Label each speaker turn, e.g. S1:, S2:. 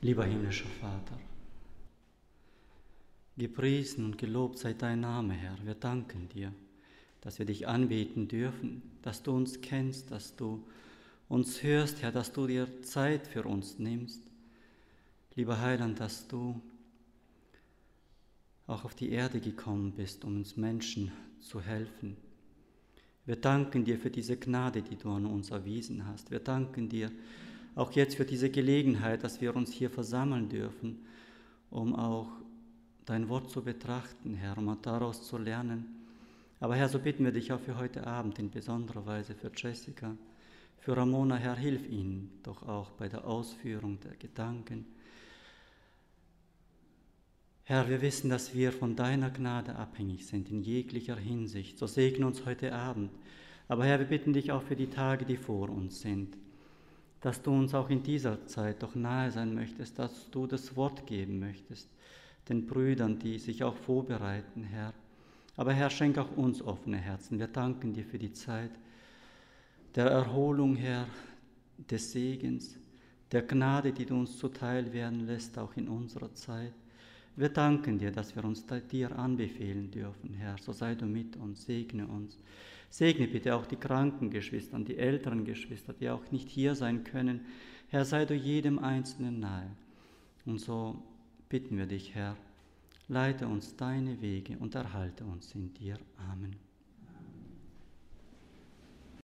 S1: Lieber himmlischer Vater, gepriesen und gelobt sei dein Name, Herr. Wir danken dir, dass wir dich anbeten dürfen, dass du uns kennst, dass du uns hörst, Herr, dass du dir Zeit für uns nimmst. Lieber Heiland, dass du auch auf die Erde gekommen bist, um uns Menschen zu helfen. Wir danken dir für diese Gnade, die du an uns erwiesen hast. Wir danken dir auch jetzt für diese Gelegenheit, dass wir uns hier versammeln dürfen, um auch dein Wort zu betrachten, Herr, um daraus zu lernen. Aber Herr, so bitten wir dich auch für heute Abend in besonderer Weise für Jessica, für Ramona, Herr, hilf ihnen doch auch bei der Ausführung der Gedanken. Herr, wir wissen, dass wir von deiner Gnade abhängig sind in jeglicher Hinsicht. So segne uns heute Abend. Aber Herr, wir bitten dich auch für die Tage, die vor uns sind, dass du uns auch in dieser Zeit doch nahe sein möchtest, dass du das Wort geben möchtest, den Brüdern, die sich auch vorbereiten, Herr. Aber Herr, schenk auch uns offene Herzen. Wir danken dir für die Zeit der Erholung, Herr, des Segens, der Gnade, die du uns zuteil werden lässt, auch in unserer Zeit. Wir danken dir, dass wir uns dir anbefehlen dürfen, Herr. So sei du mit uns, segne uns. Segne bitte auch die kranken Geschwister und die älteren Geschwister, die auch nicht hier sein können. Herr, sei du jedem Einzelnen nahe. Und so bitten wir dich, Herr, leite uns deine Wege und erhalte uns in dir. Amen.